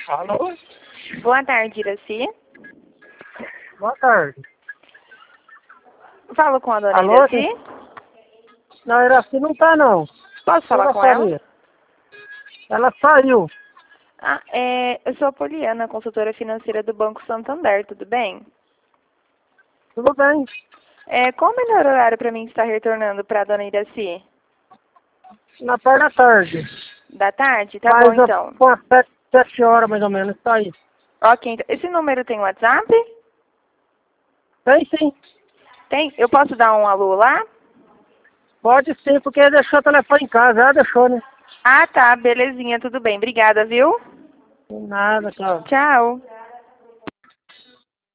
Alô? Boa tarde, Iraci. Boa tarde. Falo com a dona Alô? Iraci. Não, Iraci não tá, não. Posso falar com ela? Ela saiu. Eu sou a Poliana, consultora financeira do Banco Santander, tudo bem? Tudo bem. Qual o melhor horário para mim estar retornando para a dona Iraci? Na parte da tarde. Da tarde? Tá bom, então. Com as 7 horas, mais ou menos, tá aí. Ok, então. Esse número tem WhatsApp? Tem sim. Tem? Eu posso dar um alô lá? Pode sim, porque ele deixou o telefone em casa. Ela deixou, né? Ah, tá. Belezinha, tudo bem. Obrigada, viu? Nada, tchau. Tchau.